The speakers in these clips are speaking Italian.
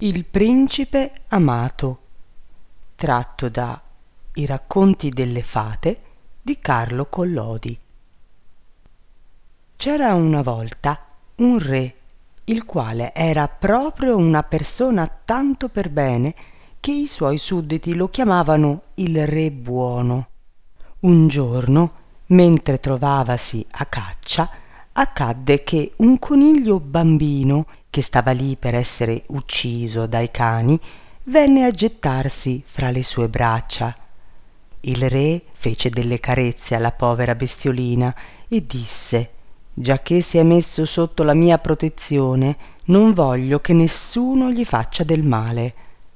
Il principe amato, tratto da I racconti delle fate di Carlo Collodi. C'era una volta un re, il quale era proprio una persona tanto per bene che i suoi sudditi lo chiamavano il re buono. Un giorno, mentre trovavasi a caccia, accadde che un coniglio bambino, che stava lì per essere ucciso dai cani, venne a gettarsi fra le sue braccia. Il re fece delle carezze alla povera bestiolina e disse: «Giacché si è messo sotto la mia protezione, non voglio che nessuno gli faccia del male».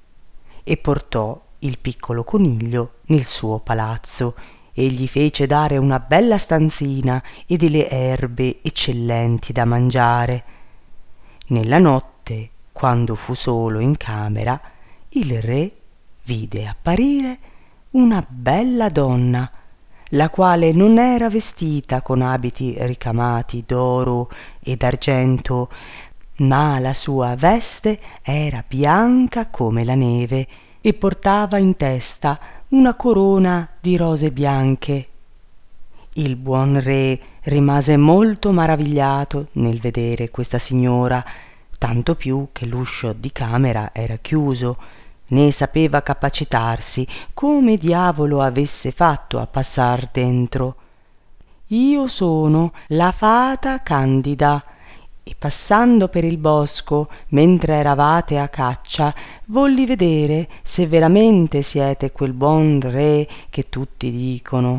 E portò il piccolo coniglio nel suo palazzo e gli fece dare una bella stanzina e delle erbe eccellenti da mangiare. Nella notte, quando fu solo in camera, il re vide apparire una bella donna, la quale non era vestita con abiti ricamati d'oro e d'argento, ma la sua veste era bianca come la neve e portava in testa una corona di rose bianche. Il buon re rimase molto maravigliato nel vedere questa signora, tanto più che l'uscio di camera era chiuso, né sapeva capacitarsi come diavolo avesse fatto a passar dentro. «Io sono la fata Candida, e passando per il bosco, mentre eravate a caccia, volli vedere se veramente siete quel buon re che tutti dicono.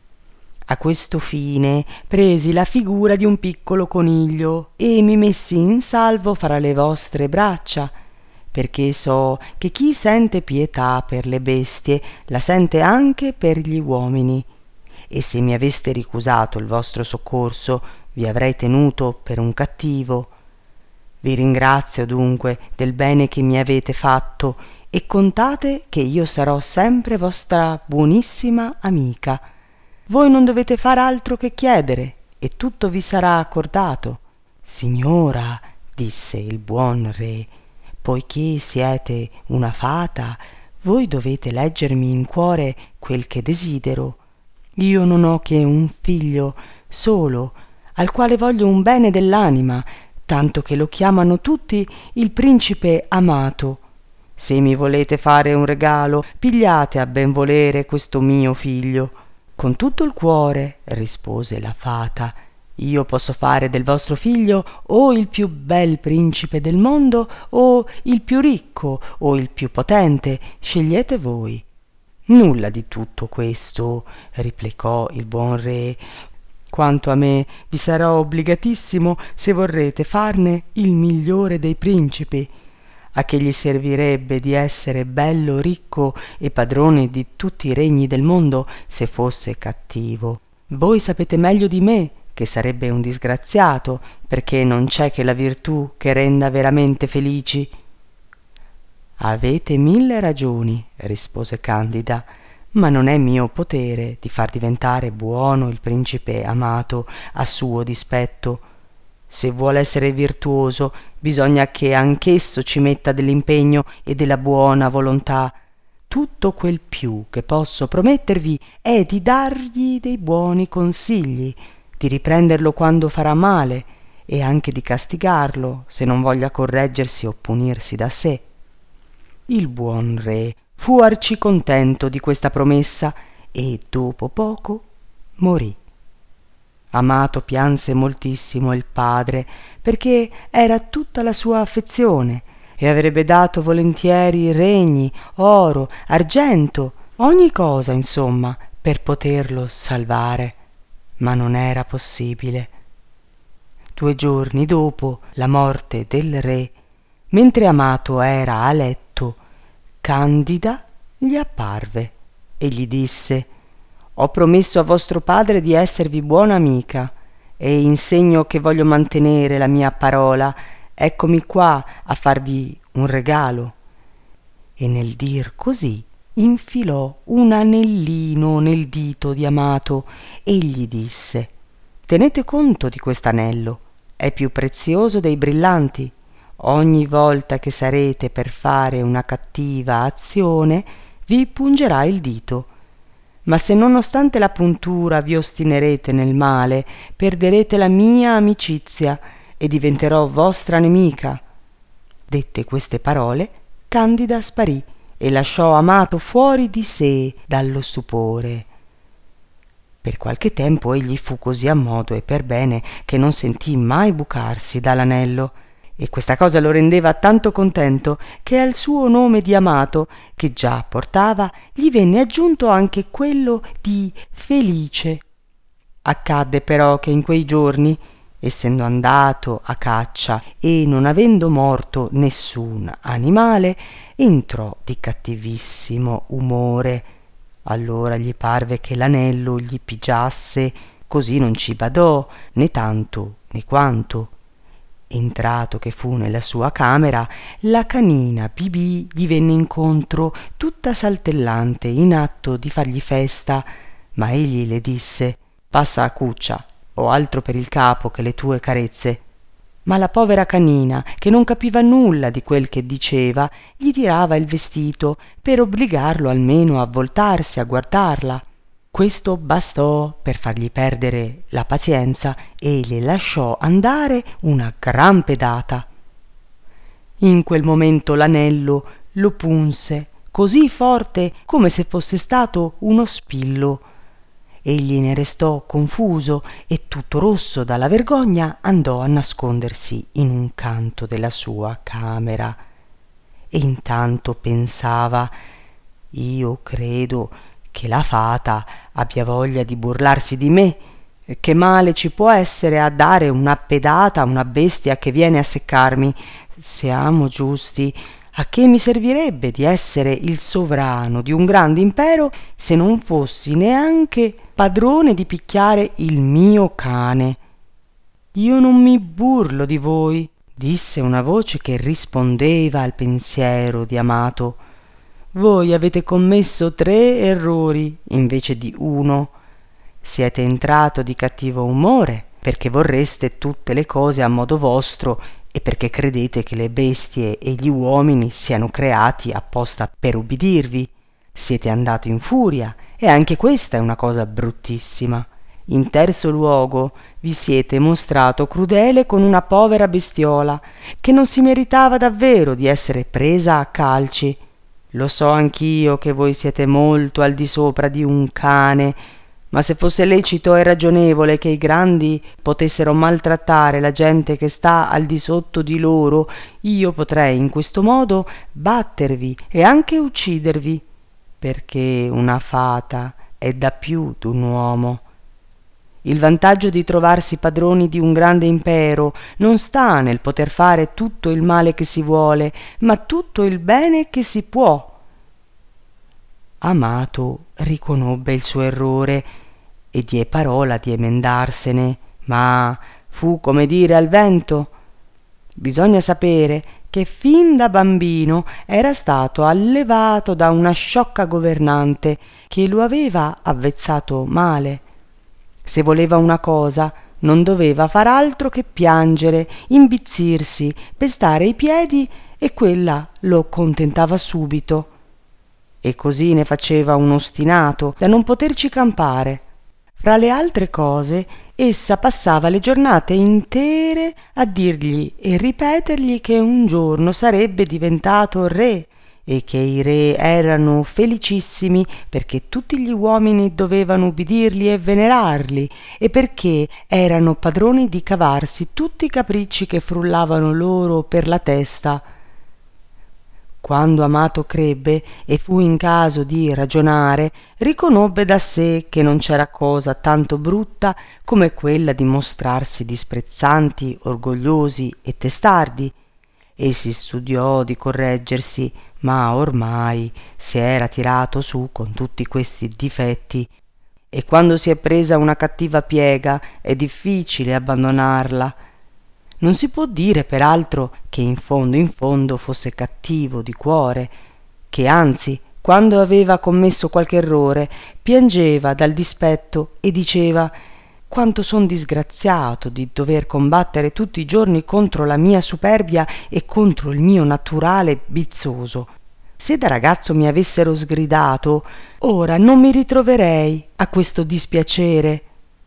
A questo fine presi la figura di un piccolo coniglio e mi messi in salvo fra le vostre braccia, perché so che chi sente pietà per le bestie la sente anche per gli uomini, e se mi aveste ricusato il vostro soccorso vi avrei tenuto per un cattivo. Vi ringrazio dunque del bene che mi avete fatto e contate che io sarò sempre vostra buonissima amica. Voi non dovete far altro che chiedere e tutto vi sarà accordato». «Signora», disse il buon re, «poiché siete una fata, voi dovete leggermi in cuore quel che desidero. Io non ho che un figlio solo, al quale voglio un bene dell'anima, tanto che lo chiamano tutti il principe amato. Se mi volete fare un regalo, pigliate a ben volere questo mio figlio». «Con tutto il cuore», rispose la fata. «Io posso fare del vostro figlio o il più bel principe del mondo o il più ricco o il più potente, scegliete voi». «Nulla di tutto questo», replicò il buon re. «Quanto a me, vi sarò obbligatissimo se vorrete farne il migliore dei principi. A che gli servirebbe di essere bello, ricco e padrone di tutti i regni del mondo se fosse cattivo? Voi sapete meglio di me che sarebbe un disgraziato, perché non c'è che la virtù che renda veramente felici». «Avete 1000 ragioni», rispose Candida, «ma non è mio potere di far diventare buono il principe amato a suo dispetto. Se vuole essere virtuoso, bisogna che anch'esso ci metta dell'impegno e della buona volontà. Tutto quel più che posso promettervi è di dargli dei buoni consigli, di riprenderlo quando farà male e anche di castigarlo se non voglia correggersi o punirsi da sé». Il buon re fu arcicontento di questa promessa e dopo poco morì. Amato pianse moltissimo il padre, perché era tutta la sua affezione e avrebbe dato volentieri regni, oro, argento, ogni cosa insomma per poterlo salvare, ma non era possibile. 2 giorni dopo la morte del re, mentre Amato era a letto, Candida gli apparve e gli disse: «Ho promesso a vostro padre di esservi buona amica e in segno che voglio mantenere la mia parola, eccomi qua a farvi un regalo». E nel dir così infilò un anellino nel dito di Amato e gli disse: «Tenete conto di quest'anello, è più prezioso dei brillanti. ogni volta che sarete per fare una cattiva azione vi pungerà il dito. Ma se nonostante la puntura vi ostinerete nel male, perderete la mia amicizia e diventerò vostra nemica. Dette queste parole, Candida sparì e lasciò Amato fuori di sé dallo stupore. Per qualche tempo egli fu così a modo e per bene che non sentì mai bucarsi dall'anello, e questa cosa lo rendeva tanto contento che al suo nome di Amato, che già portava, gli venne aggiunto anche quello di Felice. Accadde però che in quei giorni, essendo andato a caccia e non avendo morto nessun animale, entrò di cattivissimo umore. Allora gli parve che l'anello gli pigiasse, così non ci badò né tanto né quanto. Entrato che fu nella sua camera, la canina Bibì gli venne incontro tutta saltellante, in atto di fargli festa, ma egli le disse: «Passa a cuccia, ho altro per il capo che le tue carezze». Ma la povera canina, che non capiva nulla di quel che diceva, gli tirava il vestito per obbligarlo almeno a voltarsi a guardarla. Questo bastò per fargli perdere la pazienza e le lasciò andare una gran pedata. In quel momento l'anello lo punse così forte come se fosse stato uno spillo. Egli ne restò confuso e tutto rosso dalla vergogna andò a nascondersi in un canto della sua camera. E intanto pensava: «Io credo che la fata abbia voglia di burlarsi di me. Che male ci può essere a dare una pedata a una bestia che viene a seccarmi? Siamo giusti, a che mi servirebbe di essere il sovrano di un grande impero se non fossi neanche padrone di picchiare il mio cane?» «Io non mi burlo di voi», disse una voce che rispondeva al pensiero di Amato. «Voi avete commesso 3 errori invece di 1. Siete entrato di cattivo umore perché vorreste tutte le cose a modo vostro e perché credete che le bestie e gli uomini siano creati apposta per ubbidirvi. Siete andato in furia e anche questa è una cosa bruttissima. In terzo luogo vi siete mostrato crudele con una povera bestiola che non si meritava davvero di essere presa a calci. Lo so anch'io che voi siete molto al di sopra di un cane, ma se fosse lecito e ragionevole che i grandi potessero maltrattare la gente che sta al di sotto di loro, io potrei in questo modo battervi e anche uccidervi, perché una fata è da più d'un uomo. Il vantaggio di trovarsi padroni di un grande impero non sta nel poter fare tutto il male che si vuole, ma tutto il bene che si può». Amato riconobbe il suo errore e diè parola di emendarsene, ma fu come dire al vento. Bisogna sapere che fin da bambino era stato allevato da una sciocca governante che lo aveva avvezzato male. Se voleva una cosa non doveva far altro che piangere, imbizzirsi, pestare i piedi e quella lo contentava subito. E così ne faceva un ostinato da non poterci campare. Fra le altre cose, essa passava le giornate intere a dirgli e ripetergli che un giorno sarebbe diventato re e che i re erano felicissimi perché tutti gli uomini dovevano ubbidirli e venerarli e perché erano padroni di cavarsi tutti i capricci che frullavano loro per la testa. Quando Amato crebbe e fu in caso di ragionare, riconobbe da sé che non c'era cosa tanto brutta come quella di mostrarsi disprezzanti, orgogliosi e testardi, e si studiò di correggersi, ma ormai si era tirato su con tutti questi difetti, e quando si è presa una cattiva piega è difficile abbandonarla. Non si può dire peraltro che in fondo fosse cattivo di cuore, che anzi, quando aveva commesso qualche errore, piangeva dal dispetto e diceva: quanto son disgraziato di dover combattere tutti i giorni contro la mia superbia e contro il mio naturale bizzoso. Se da ragazzo mi avessero sgridato, ora non mi ritroverei a questo dispiacere.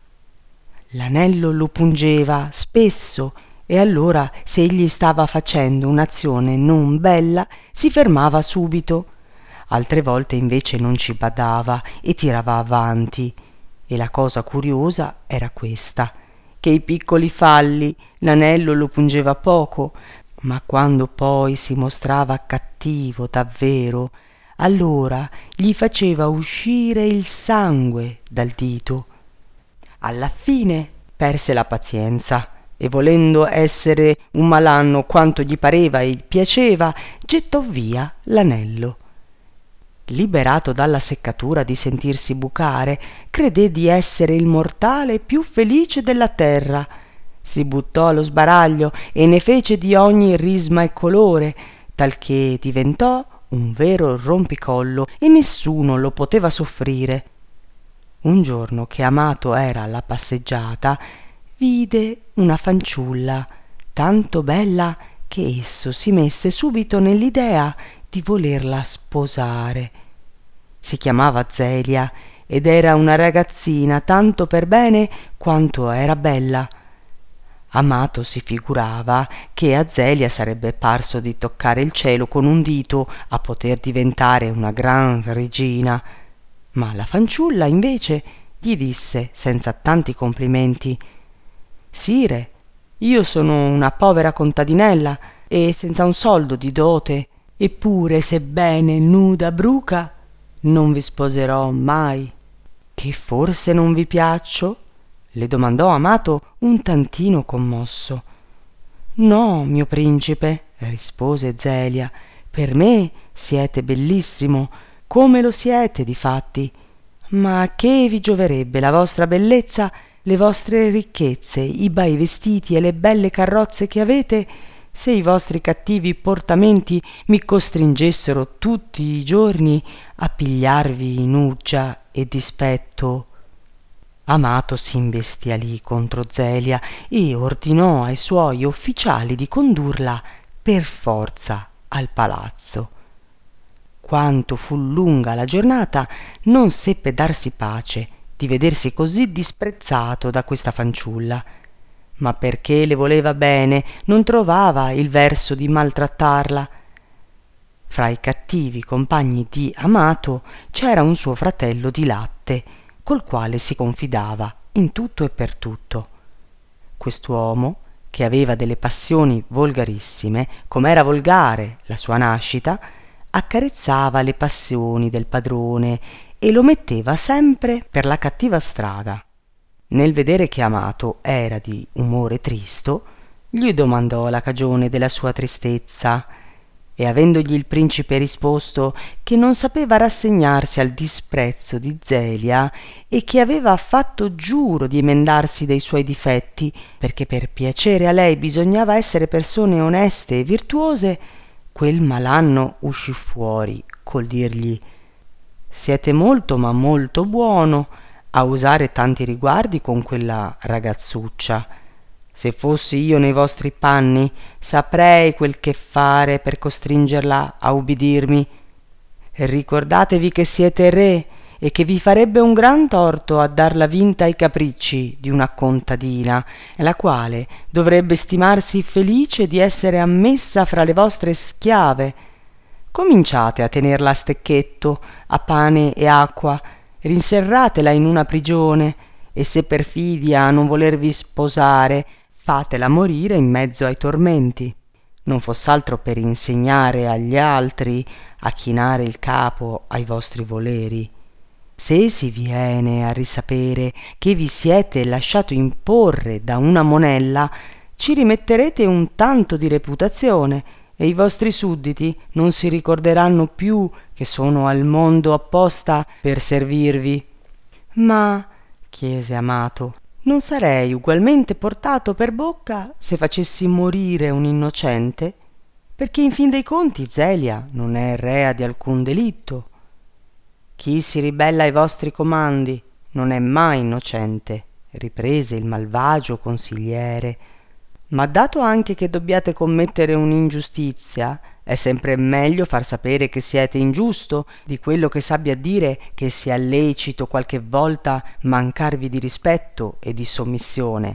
L'anello lo pungeva spesso e allora, se egli stava facendo un'azione non bella, si fermava subito. Altre volte invece non ci badava e tirava avanti. E la cosa curiosa era questa, che i piccoli falli l'anello lo pungeva poco, ma quando poi si mostrava cattivo davvero, allora gli faceva uscire il sangue dal dito. Alla fine perse la pazienza e, volendo essere un malanno quanto gli pareva e piaceva, gettò via l'anello. Liberato dalla seccatura di sentirsi bucare, credé di essere il mortale più felice della terra. Si buttò allo sbaraglio e ne fece di ogni risma e colore, talché diventò un vero rompicollo e nessuno lo poteva soffrire. Un giorno che Amato era alla passeggiata, vide una fanciulla tanto bella che esso si messe subito nell'idea di volerla sposare. Si chiamava Zelia ed era una ragazzina tanto per bene quanto era bella. Amato si figurava che a Zelia sarebbe parso di toccare il cielo con un dito a poter diventare una gran regina, ma la fanciulla invece gli disse senza tanti complimenti: «Sire, io sono una povera contadinella e senza un soldo di dote, eppure sebbene nuda bruca non vi sposerò mai». «Che forse non vi piaccio?» le domandò Amato un tantino commosso. «No, mio principe», rispose Zelia, «per me siete bellissimo, come lo siete difatti, ma che vi gioverebbe la vostra bellezza, le vostre ricchezze, i bei vestiti e le belle carrozze che avete, se i vostri cattivi portamenti mi costringessero tutti i giorni a pigliarvi in uggia e dispetto?» Amato si imbestialì contro Zelia e ordinò ai suoi ufficiali di condurla per forza al palazzo. Quanto fu lunga la giornata, non seppe darsi pace di vedersi così disprezzato da questa fanciulla, ma perché le voleva bene non trovava il verso di maltrattarla. Fra i cattivi compagni di Amato c'era un suo fratello di latte, col quale si confidava in tutto e per tutto. Quest'uomo, che aveva delle passioni volgarissime, com'era volgare la sua nascita, accarezzava le passioni del padrone e lo metteva sempre per la cattiva strada. Nel vedere che Amato era di umore tristo, gli domandò la cagione della sua tristezza, e avendogli il principe risposto che non sapeva rassegnarsi al disprezzo di Zelia e che aveva fatto giuro di emendarsi dei suoi difetti, perché per piacere a lei bisognava essere persone oneste e virtuose, quel malanno uscì fuori col dirgli: «Siete molto ma molto buono a usare tanti riguardi con quella ragazzuccia. Se fossi io nei vostri panni, saprei quel che fare per costringerla a ubbidirmi. Ricordatevi che siete re e che vi farebbe un gran torto a darla vinta ai capricci di una contadina, la quale dovrebbe stimarsi felice di essere ammessa fra le vostre schiave. Cominciate a tenerla a stecchetto, a pane e acqua, rinserratela in una prigione, e se perfidia a non volervi sposare, fatela morire in mezzo ai tormenti, non foss'altro per insegnare agli altri a chinare il capo ai vostri voleri. Se si viene a risapere che vi siete lasciato imporre da una monella, ci rimetterete un tanto di reputazione e i vostri sudditi non si ricorderanno più che sono al mondo apposta per servirvi». «Ma», chiese Amato, «non sarei ugualmente portato per bocca se facessi morire un innocente? Perché in fin dei conti Zelia non è rea di alcun delitto. Chi si ribella ai vostri comandi non è mai innocente, riprese il malvagio consigliere, ma dato anche che dobbiate commettere un'ingiustizia, è sempre meglio far sapere che siete ingiusto di quello che s'abbia a dire che sia lecito qualche volta mancarvi di rispetto e di sommissione.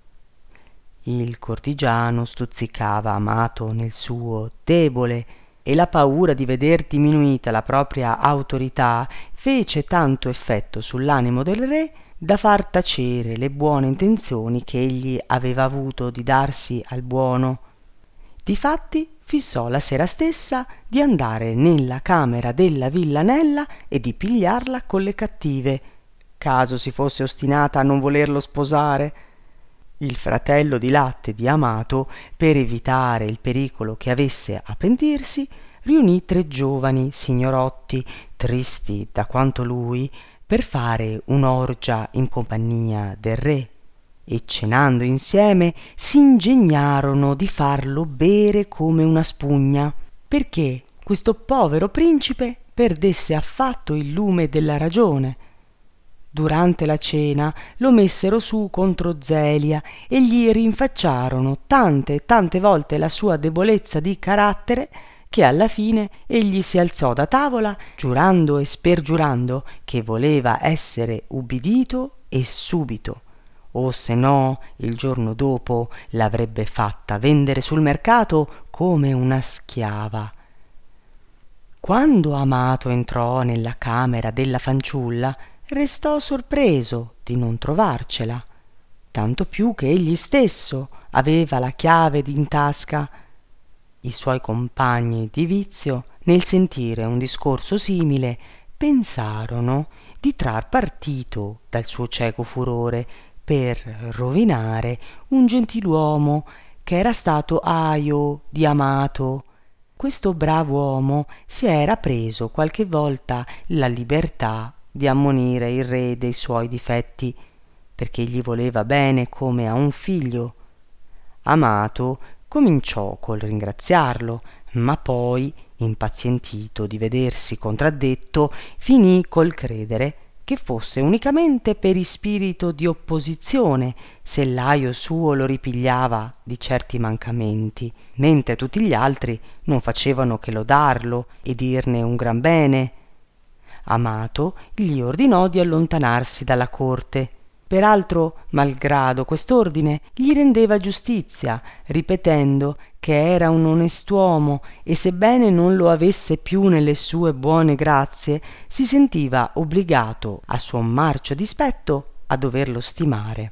Il cortigiano stuzzicava Amato nel suo debole, e la paura di veder diminuita la propria autorità fece tanto effetto sull'animo del re da far tacere le buone intenzioni che egli aveva avuto di darsi al buono. Difatti fissò la sera stessa di andare nella camera della villanella e di pigliarla con le cattive, caso si fosse ostinata a non volerlo sposare. Il fratello di latte di Amato, per evitare il pericolo che avesse a pentirsi, riunì 3 giovani signorotti, tristi da quanto lui, per fare un'orgia in compagnia del re, e cenando insieme s'ingegnarono di farlo bere come una spugna, perché questo povero principe perdesse affatto il lume della ragione. Durante la cena lo messero su contro Zelia e gli rinfacciarono tante e tante volte la sua debolezza di carattere, che alla fine egli si alzò da tavola giurando e spergiurando che voleva essere ubbidito e subito, o se no il giorno dopo l'avrebbe fatta vendere sul mercato come una schiava. Quando Amato entrò nella camera della fanciulla, restò sorpreso di non trovarcela, tanto più che egli stesso aveva la chiave in tasca. I suoi compagni di vizio, nel sentire un discorso simile, pensarono di trar partito dal suo cieco furore per rovinare un gentiluomo che era stato aio di Amato. Questo bravo uomo si era preso qualche volta la libertà di ammonire il re dei suoi difetti, perché gli voleva bene come a un figlio. Amato cominciò col ringraziarlo, ma poi, impazientito di vedersi contraddetto, finì col credere che fosse unicamente per ispirito di opposizione se l'aio suo lo ripigliava di certi mancamenti, mentre tutti gli altri non facevano che lodarlo e dirne un gran bene. Amato gli ordinò di allontanarsi dalla corte. Peraltro, malgrado quest'ordine, gli rendeva giustizia, ripetendo che era un onest'uomo e sebbene non lo avesse più nelle sue buone grazie, si sentiva obbligato a suon marcio dispetto a doverlo stimare.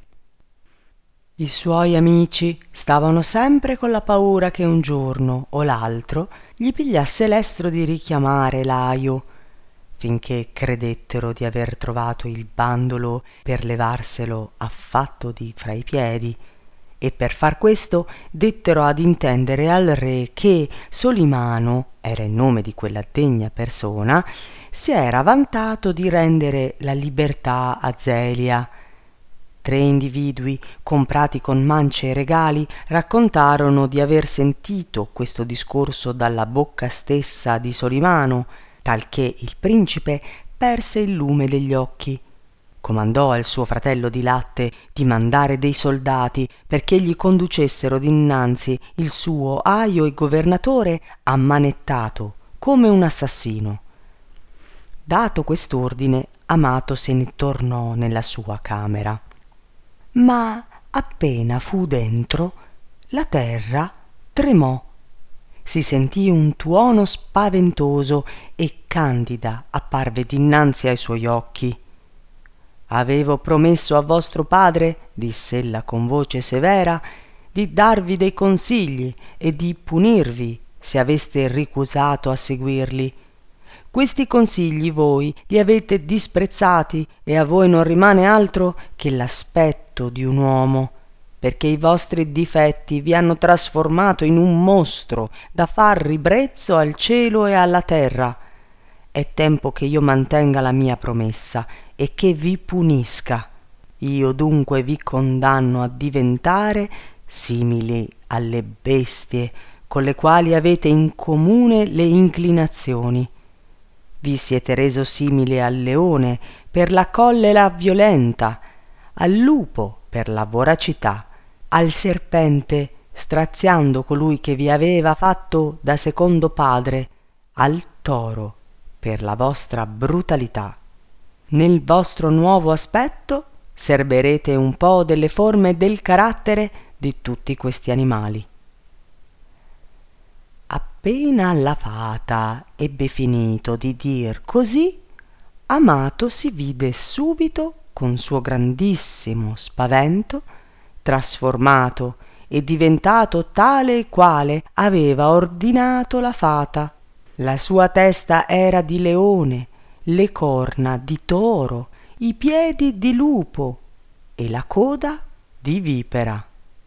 I suoi amici stavano sempre con la paura che un giorno o l'altro gli pigliasse l'estro di richiamare l'aio, finché credettero di aver trovato il bandolo per levarselo affatto di fra i piedi, e per far questo dettero ad intendere al re che Solimano, era il nome di quella degna persona, si era vantato di rendere la libertà a Zelia. 3 individui, comprati con mance e regali, raccontarono di aver sentito questo discorso dalla bocca stessa di Solimano, talché il principe perse il lume degli occhi. Comandò al suo fratello di latte di mandare dei soldati perché gli conducessero dinanzi il suo aio e governatore ammanettato come un assassino. Dato quest'ordine, Amato se ne tornò nella sua camera. Ma appena fu dentro, la terra tremò. Si sentì un tuono spaventoso e Candida apparve dinanzi ai suoi occhi. «Avevo promesso a vostro padre», diss'ella con voce severa, «di darvi dei consigli e di punirvi se aveste ricusato a seguirli. Questi consigli voi li avete disprezzati e a voi non rimane altro che l'aspetto di un uomo, perché i vostri difetti vi hanno trasformato in un mostro da far ribrezzo al cielo e alla terra. È tempo che io mantenga la mia promessa e che vi punisca. Io dunque vi condanno a diventare simili alle bestie con le quali avete in comune le inclinazioni. Vi siete reso simile al leone per la collera violenta, al lupo per la voracità, al serpente straziando colui che vi aveva fatto da secondo padre, al toro per la vostra brutalità. Nel vostro nuovo aspetto serberete un po' delle forme e del carattere di tutti questi animali. Appena la fata ebbe finito di dir così, Amato si vide subito, con suo grandissimo spavento, trasformato e diventato tale e quale aveva ordinato la fata. La sua testa era di leone, le corna di toro, i piedi di lupo e la coda di vipera.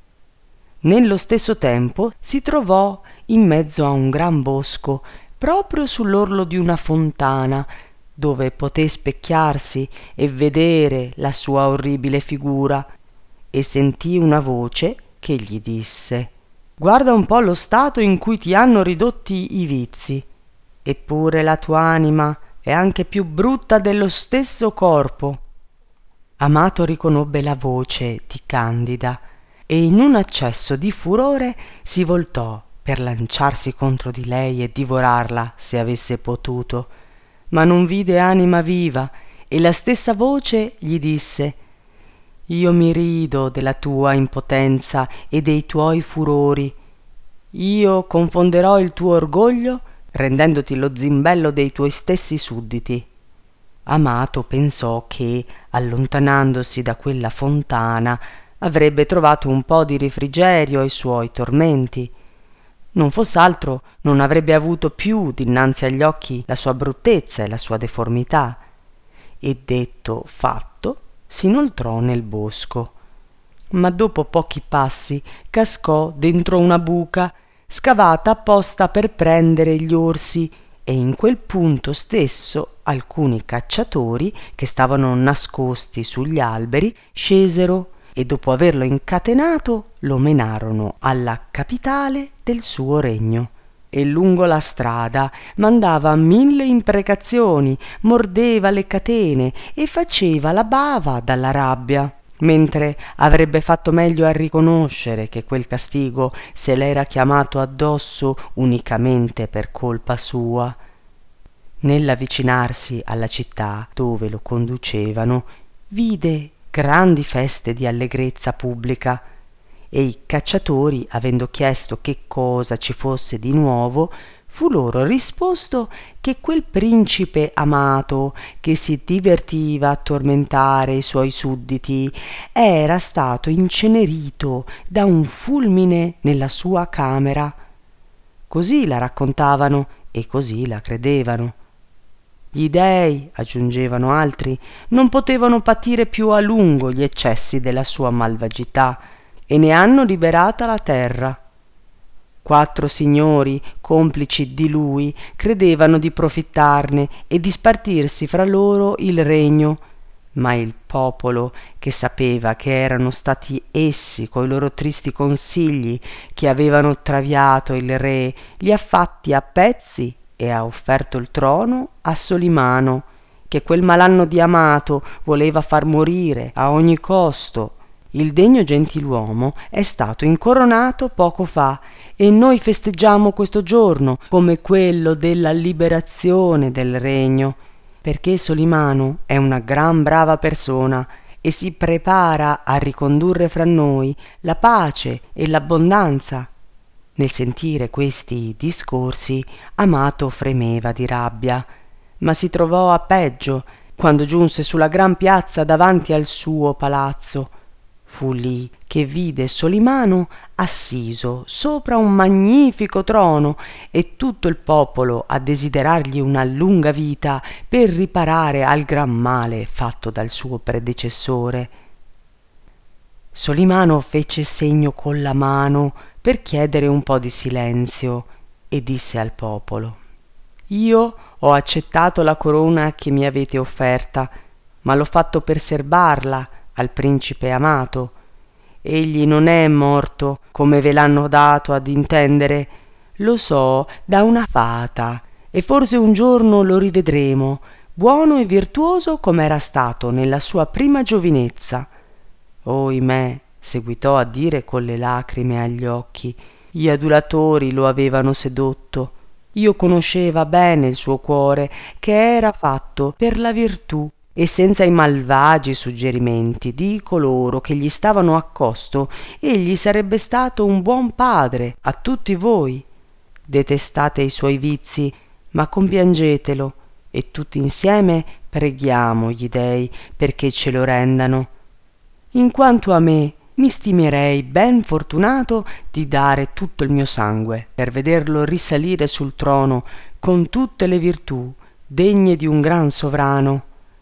Nello stesso tempo si trovò in mezzo a un gran bosco, proprio sull'orlo di una fontana, dove poté specchiarsi e vedere la sua orribile figura, e sentì una voce che gli disse: «Guarda un po' lo stato in cui ti hanno ridotti i vizi, eppure la tua anima è anche più brutta dello stesso corpo». Amato riconobbe la voce di Candida e in un accesso di furore si voltò per lanciarsi contro di lei e divorarla se avesse potuto, ma non vide anima viva e la stessa voce gli disse: «Io mi rido della tua impotenza e dei tuoi furori. Io confonderò il tuo orgoglio rendendoti lo zimbello dei tuoi stessi sudditi». Amato pensò che, allontanandosi da quella fontana, avrebbe trovato un po' di refrigerio ai suoi tormenti. Non foss'altro non avrebbe avuto più dinanzi agli occhi la sua bruttezza e la sua deformità, e detto fatto si inoltrò nel bosco. Ma dopo pochi passi cascò dentro una buca scavata apposta per prendere gli orsi, e in quel punto stesso alcuni cacciatori che stavano nascosti sugli alberi scesero e dopo averlo incatenato lo menarono alla capitale del suo regno. E lungo la strada mandava 1000 imprecazioni, mordeva le catene e faceva la bava dalla rabbia, mentre avrebbe fatto meglio a riconoscere che quel castigo se l'era chiamato addosso unicamente per colpa sua. Nell'avvicinarsi alla città dove lo conducevano, vide grandi feste di allegrezza pubblica, e i cacciatori, avendo chiesto che cosa ci fosse di nuovo, fu loro risposto che quel principe amato, che si divertiva a tormentare i suoi sudditi, era stato incenerito da un fulmine nella sua camera. Così la raccontavano e così la credevano. Gli dèi, aggiungevano altri, non potevano patire più a lungo gli eccessi della sua malvagità e ne hanno liberata la terra. 4 signori, complici di lui, credevano di profittarne e di spartirsi fra loro il regno, ma il popolo, che sapeva che erano stati essi coi loro tristi consigli che avevano traviato il re, li ha fatti a pezzi e ha offerto il trono a Solimano, che quel malanno di Amato voleva far morire a ogni costo. Il degno gentiluomo è stato incoronato poco fa e noi festeggiamo questo giorno come quello della liberazione del regno, perché Solimano è una gran brava persona e si prepara a ricondurre fra noi la pace e l'abbondanza. Nel sentire questi discorsi, Amato fremeva di rabbia, ma si trovò a peggio quando giunse sulla gran piazza davanti al suo palazzo. Fu lì che vide Solimano assiso sopra un magnifico trono e tutto il popolo a desiderargli una lunga vita per riparare al gran male fatto dal suo predecessore. Solimano fece segno con la mano per chiedere un po' di silenzio e disse al popolo: «Io ho accettato la corona che mi avete offerta, ma l'ho fatto per serbarla al principe Amato. Egli non è morto, come ve l'hanno dato ad intendere, lo so da una fata, e forse un giorno lo rivedremo, buono e virtuoso come era stato nella sua prima giovinezza. Oimè, seguitò a dire con le lacrime agli occhi, gli adulatori lo avevano sedotto. Io conosceva bene il suo cuore, che era fatto per la virtù, e senza i malvagi suggerimenti di coloro che gli stavano accosto, egli sarebbe stato un buon padre a tutti voi. Detestate i suoi vizi, ma compiangetelo, e tutti insieme preghiamo gli dei perché ce lo rendano. In quanto a me, mi stimerei ben fortunato di dare tutto il mio sangue per vederlo risalire sul trono con tutte le virtù degne di un gran sovrano.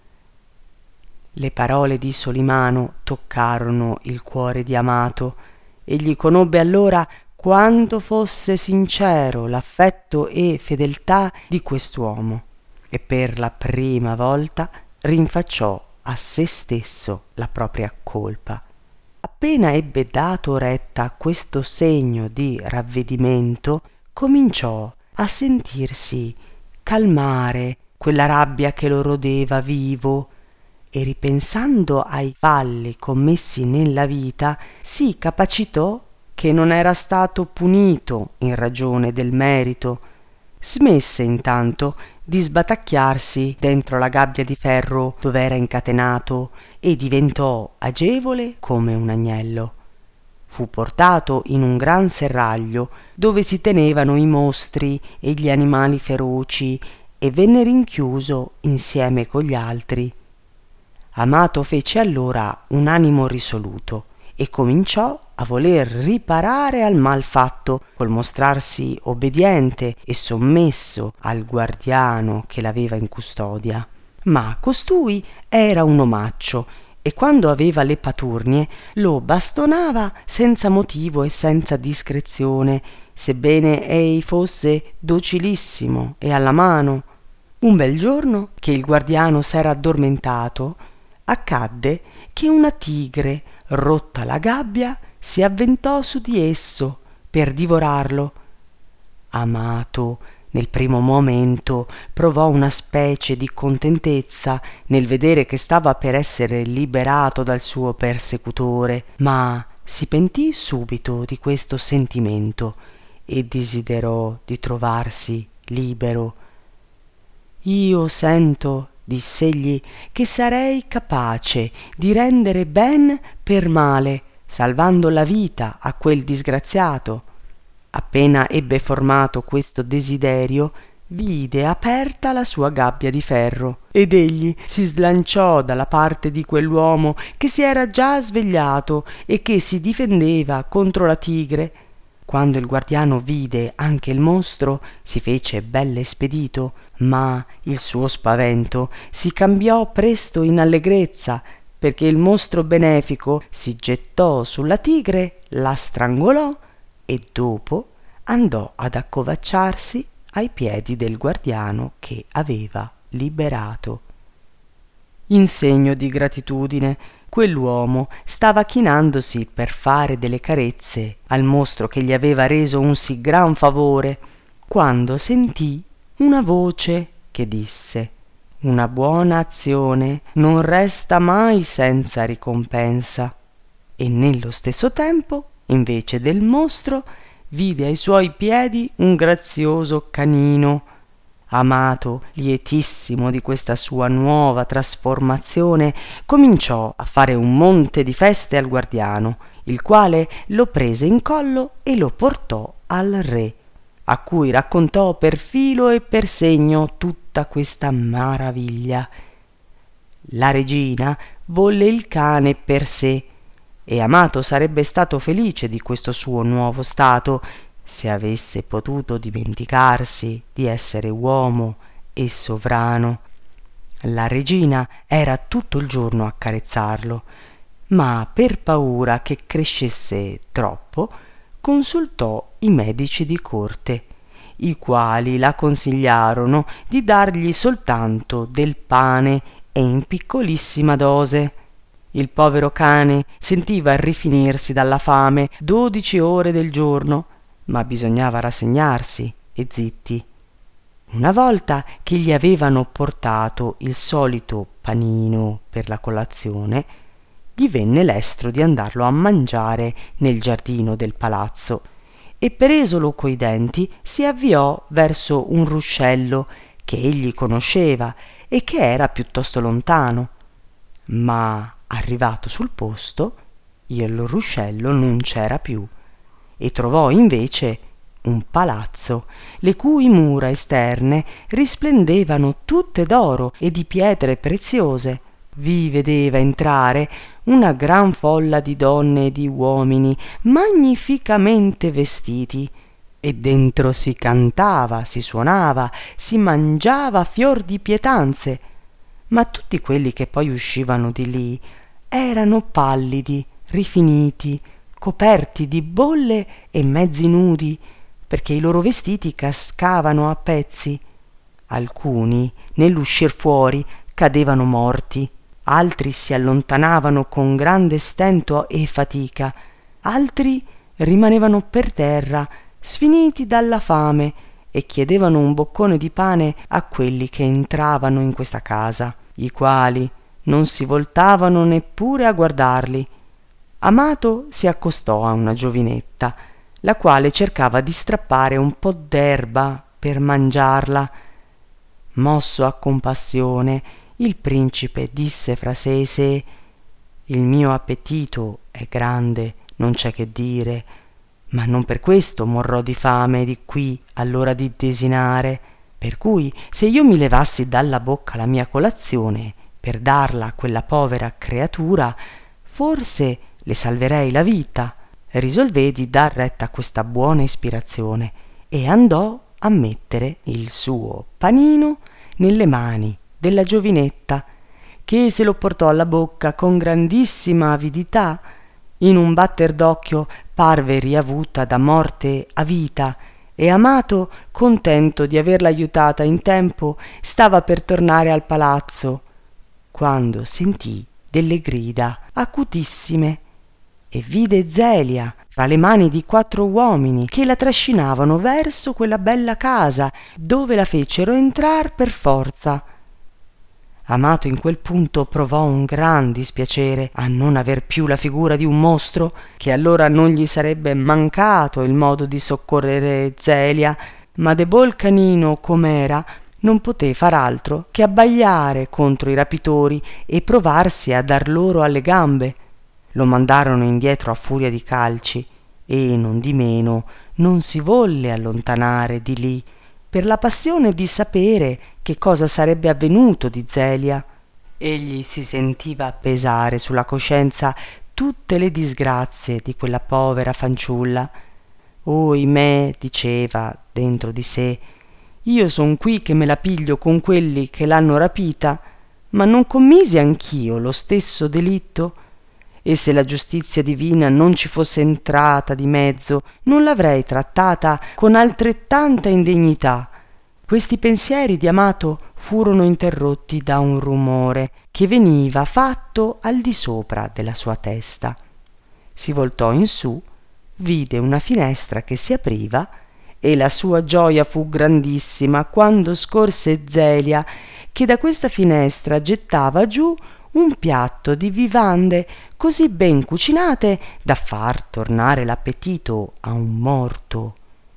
Le parole di Solimano toccarono il cuore di Amato. Egli conobbe allora quanto fosse sincero l'affetto e fedeltà di quest'uomo, e per la prima volta rinfacciò a se stesso la propria colpa. Appena ebbe dato retta a questo segno di ravvedimento, cominciò a sentirsi calmare quella rabbia che lo rodeva vivo, e ripensando ai falli commessi nella vita, si capacitò che non era stato punito in ragione del merito. Smesse intanto di sbatacchiarsi dentro la gabbia di ferro dove era incatenato e diventò agevole come un agnello. Fu portato in un gran serraglio dove si tenevano i mostri e gli animali feroci e venne rinchiuso insieme con gli altri. Amato fece allora un animo risoluto e cominciò a voler riparare al mal fatto col mostrarsi obbediente e sommesso al guardiano che l'aveva in custodia. Ma costui era un omaccio e quando aveva le paturnie lo bastonava senza motivo e senza discrezione, sebbene ei fosse docilissimo e alla mano. Un bel giorno che il guardiano s'era addormentato, accadde che una tigre, rotta la gabbia, si avventò su di esso per divorarlo. Amato, nel primo momento, provò una specie di contentezza nel vedere che stava per essere liberato dal suo persecutore, ma si pentì subito di questo sentimento e desiderò di trovarsi libero. Io sento, diss'egli, che sarei capace di rendere ben per male, salvando la vita a quel disgraziato. Appena ebbe formato questo desiderio, vide aperta la sua gabbia di ferro, ed egli si slanciò dalla parte di quell'uomo che si era già svegliato e che si difendeva contro la tigre. Quando il guardiano vide anche il mostro, si fece bell'e spedito, ma il suo spavento si cambiò presto in allegrezza, perché il mostro benefico si gettò sulla tigre, la strangolò e dopo andò ad accovacciarsi ai piedi del guardiano che aveva liberato. In segno di gratitudine, quell'uomo stava chinandosi per fare delle carezze al mostro che gli aveva reso un sì gran favore, quando sentì una voce che disse: «Una buona azione non resta mai senza ricompensa». E nello stesso tempo, invece del mostro, vide ai suoi piedi un grazioso canino. Amato, lietissimo di questa sua nuova trasformazione, cominciò a fare un monte di feste al guardiano, il quale lo prese in collo e lo portò al re, a cui raccontò per filo e per segno tutta questa maraviglia. La regina volle il cane per sé, e Amato sarebbe stato felice di questo suo nuovo stato se avesse potuto dimenticarsi di essere uomo e sovrano. La regina era tutto il giorno a accarezzarlo, ma per paura che crescesse troppo consultò i medici di corte, i quali la consigliarono di dargli soltanto del pane e in piccolissima dose. Il povero cane sentiva rifinirsi dalla fame 12 ore del giorno, ma bisognava rassegnarsi e zitti. Una volta che gli avevano portato il solito panino per la colazione, gli venne lestro di andarlo a mangiare nel giardino del palazzo, e presolo coi denti si avviò verso un ruscello che egli conosceva e che era piuttosto lontano. Ma arrivato sul posto, il ruscello non c'era più, e trovò invece un palazzo, le cui mura esterne risplendevano tutte d'oro e di pietre preziose. Vi vedeva entrare una gran folla di donne e di uomini magnificamente vestiti, e dentro si cantava, si suonava, si mangiava a fior di pietanze, ma tutti quelli che poi uscivano di lì erano pallidi, rifiniti, coperti di bolle e mezzi nudi, perché i loro vestiti cascavano a pezzi. Alcuni, nell'uscir fuori, cadevano morti, altri si allontanavano con grande stento e fatica, altri rimanevano per terra, sfiniti dalla fame, e chiedevano un boccone di pane a quelli che entravano in questa casa, i quali non si voltavano neppure a guardarli. Amato si accostò a una giovinetta, la quale cercava di strappare un po' d'erba per mangiarla. Mosso a compassione, il principe disse fra sé e sé: «Il mio appetito è grande, non c'è che dire, ma non per questo morrò di fame di qui all'ora di desinare, per cui se io mi levassi dalla bocca la mia colazione per darla a quella povera creatura, forse le salverei la vita». Risolvé di dar retta a questa buona ispirazione e andò a mettere il suo panino nelle mani della giovinetta, che se lo portò alla bocca con grandissima avidità. In un batter d'occhio parve riavuta da morte a vita, e Amato, contento di averla aiutata in tempo, stava per tornare al palazzo, quando sentì delle grida acutissime e vide Zelia fra le mani di 4 uomini che la trascinavano verso quella bella casa, dove la fecero entrar per forza. Amato in quel punto provò un gran dispiacere a non aver più la figura di un mostro, che allora non gli sarebbe mancato il modo di soccorrere Zelia, ma debol canino com'era non poté far altro che abbaiare contro i rapitori e provarsi a dar loro alle gambe. Lo mandarono indietro a furia di calci, e nondimeno non si volle allontanare di lì, per la passione di sapere che cosa sarebbe avvenuto di Zelia. Egli si sentiva pesare sulla coscienza tutte le disgrazie di quella povera fanciulla. «Oimè», diceva dentro di sé, «io son qui che me la piglio con quelli che l'hanno rapita, ma non commisi anch'io lo stesso delitto? E se la giustizia divina non ci fosse entrata di mezzo, non l'avrei trattata con altrettanta indegnità». Questi pensieri di Amato furono interrotti da un rumore che veniva fatto al di sopra della sua testa. Si voltò in su, vide una finestra che si apriva, e la sua gioia fu grandissima quando scorse Zelia, che da questa finestra gettava giù un piatto di vivande così ben cucinate da far tornare l'appetito a un morto.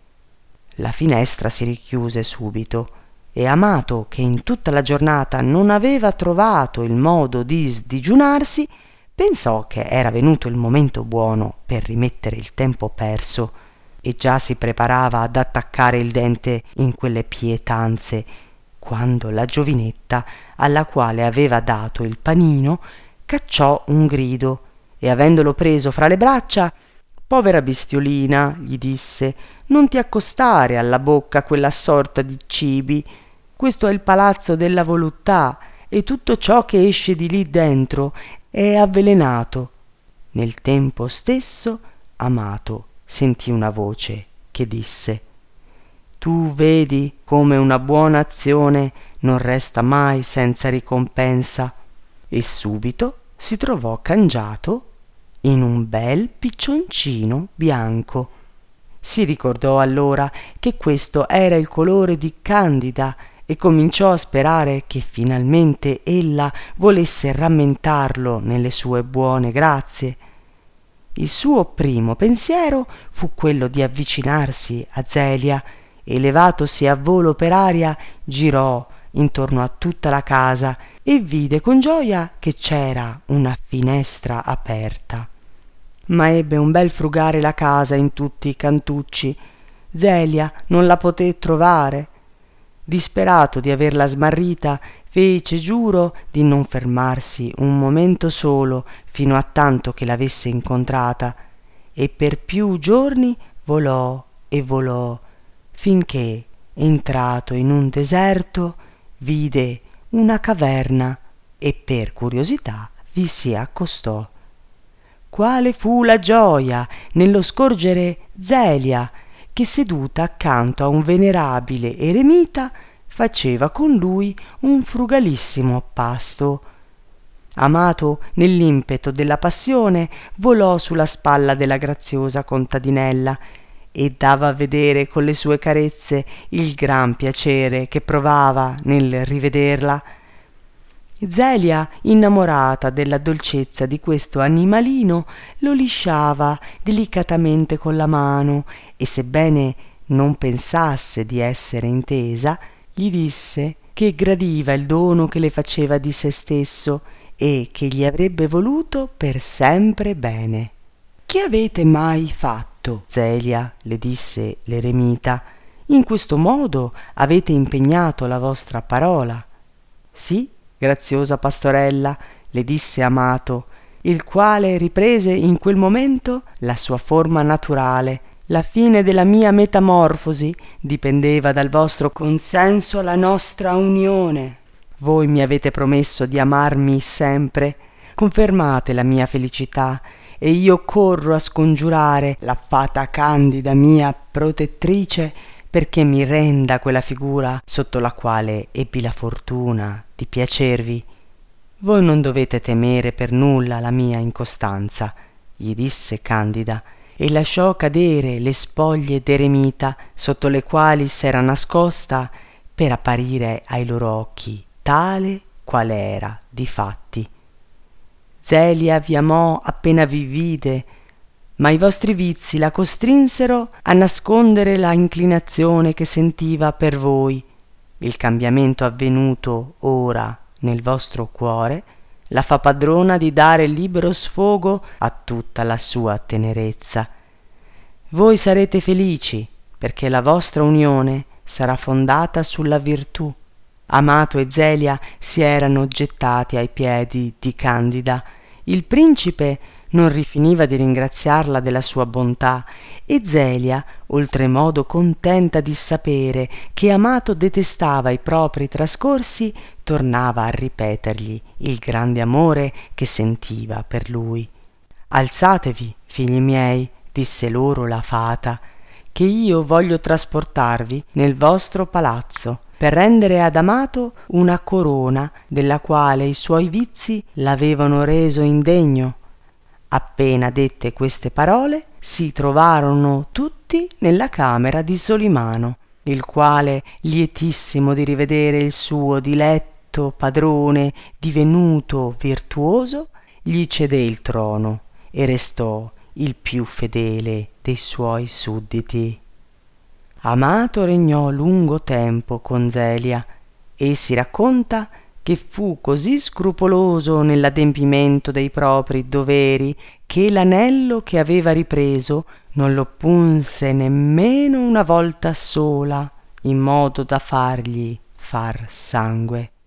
La finestra si richiuse subito, e Amato, che in tutta la giornata non aveva trovato il modo di sdigiunarsi, pensò che era venuto il momento buono per rimettere il tempo perso, e già si preparava ad attaccare il dente in quelle pietanze, quando la giovinetta, alla quale aveva dato il panino, cacciò un grido, e avendolo preso fra le braccia: «Povera bestiolina», gli disse, «non ti accostare alla bocca quella sorta di cibi. Questo è il palazzo della voluttà, e tutto ciò che esce di lì dentro è avvelenato». Nel tempo stesso Amato sentì una voce che disse: «Tu vedi come una buona azione non resta mai senza ricompensa», e subito si trovò cangiato in un bel piccioncino bianco. Si ricordò allora che questo era il colore di Candida, e cominciò a sperare che finalmente ella volesse rammentarlo nelle sue buone grazie. Il suo primo pensiero fu quello di avvicinarsi a Zelia e, levatosi a volo per aria, girò intorno a tutta la casa e vide con gioia che c'era una finestra aperta. Ma ebbe un bel frugare la casa in tutti i cantucci. Zelia non la poté trovare. Disperato di averla smarrita, fece giuro di non fermarsi un momento solo fino a tanto che l'avesse incontrata, e per più giorni volò e volò, finché, entrato in un deserto, vide una caverna e per curiosità vi si accostò. Quale fu la gioia nello scorgere Zelia, che seduta accanto a un venerabile eremita faceva con lui un frugalissimo pasto. Amato nell'impeto della passione, volò sulla spalla della graziosa contadinella e dava a vedere con le sue carezze il gran piacere che provava nel rivederla. Zelia, innamorata della dolcezza di questo animalino, lo lisciava delicatamente con la mano e, sebbene non pensasse di essere intesa, gli disse che gradiva il dono che le faceva di se stesso e che gli avrebbe voluto per sempre bene. «Che avete mai fatto, Zelia?» le disse l'eremita. «In questo modo avete impegnato la vostra parola». «Sì, graziosa pastorella», le disse Amato, il quale riprese in quel momento la sua forma naturale. «La fine della mia metamorfosi dipendeva dal vostro consenso alla nostra unione. Voi mi avete promesso di amarmi sempre. Confermate la mia felicità e io corro a scongiurare la fata Candida, mia protettrice, perché mi renda quella figura sotto la quale ebbi la fortuna di piacervi. Voi non dovete temere per nulla la mia incostanza», gli disse Candida, e lasciò cadere le spoglie d'eremita sotto le quali s'era nascosta per apparire ai loro occhi tale qual era difatti. Zelia vi amò appena vi vide, ma i vostri vizi la costrinsero a nascondere la inclinazione che sentiva per voi. Il cambiamento avvenuto ora nel vostro cuore la fa padrona di dare libero sfogo a tutta la sua tenerezza. Voi sarete felici perché la vostra unione sarà fondata sulla virtù. Amato e Zelia si erano gettati ai piedi di Candida. Il principe non rifiniva di ringraziarla della sua bontà e Zelia, oltremodo contenta di sapere che Amato detestava i propri trascorsi, tornava a ripetergli il grande amore che sentiva per lui. «Alzatevi, figli miei», disse loro la fata, «che io voglio trasportarvi nel vostro palazzo per rendere ad Amato una corona della quale i suoi vizi l'avevano reso indegno». Appena dette queste parole si trovarono tutti nella camera di Solimano, il quale, lietissimo di rivedere il suo diletto padrone divenuto virtuoso, gli cedé il trono e restò il più fedele dei suoi sudditi. Amato regnò lungo tempo con Zelia e si racconta che fu così scrupoloso nell'adempimento dei propri doveri che l'anello che aveva ripreso non lo punse nemmeno una volta sola, in modo da fargli far sangue.